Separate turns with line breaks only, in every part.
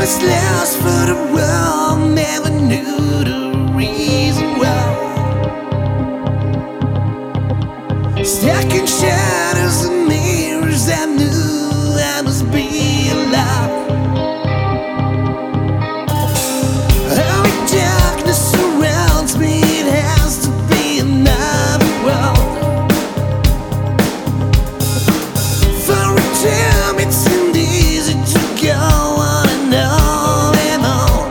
was lost for the world, never knew the reason why. Stuck in shadows and mirrors, I knew I must be alive. Oh, darkness surrounds me, it has to be another world. For a time it seemed easy to go on and on and on.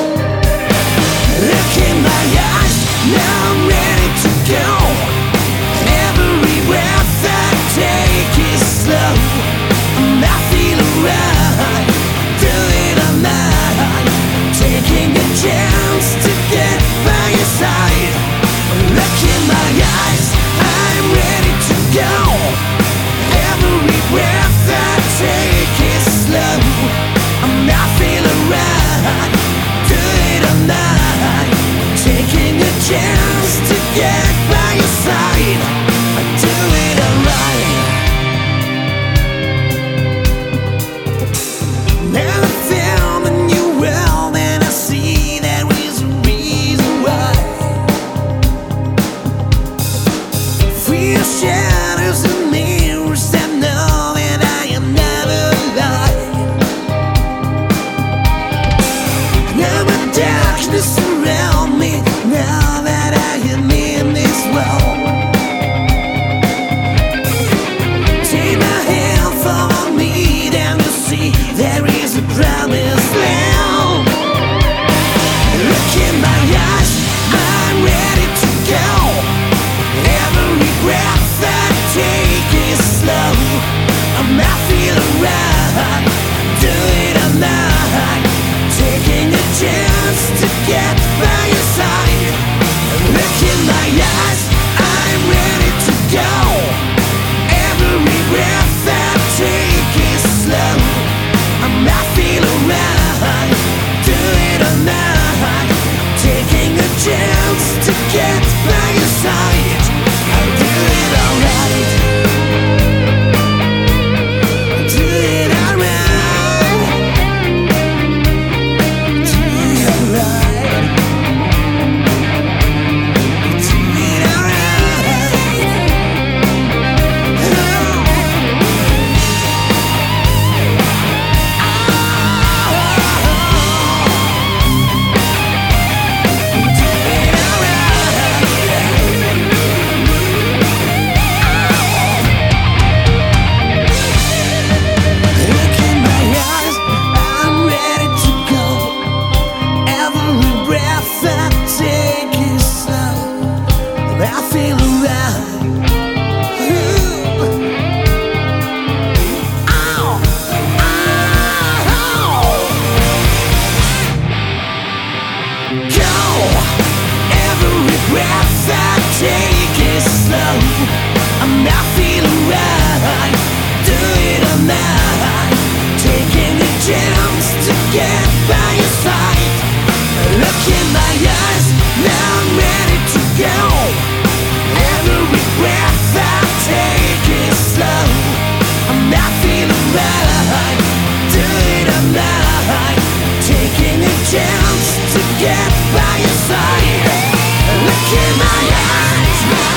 Look in my eyes, now I'm ready to go. Every breath I take is slow. I'm not feeling right, do it all night, taking a chance to get by your side. Look in my eyes, I'm ready to go. Every breath I take is slow. I'm not feeling right, do it all night, taking a chance to get by your side. I do it alright. Now I found a new world and I see there is a reason why. Free of shadows and mirrors, I know that I am never alive. Now the darkness around me, now that I am in this world. Take my hand, follow me, then you'll see there is a promised land. Look in my eyes, I'm ready to go. Every breath I take is slow. I'm not feeling right, do it all night, taking a chance to get by your side. Look in my eyes, I'm ready to go. Every breath I take is slow. I'm not feeling right, do it all night, taking a chance to get by your side. I'll do it alright, I'll do it alright, do it alright, do it alright. Look in my eyes, I'm ready to go. Every breath I take is slow. I feel alright. Ooh. Ow. Ow. Go. Every breath I take is slow. I'm not feeling right, do it all night, taking a chance to get by your side. Look in my eyes, now I'm ready to go. Every breath I take is slow. I'm not feeling right, do it all night, taking a chance to get by your side. Look in my eyes.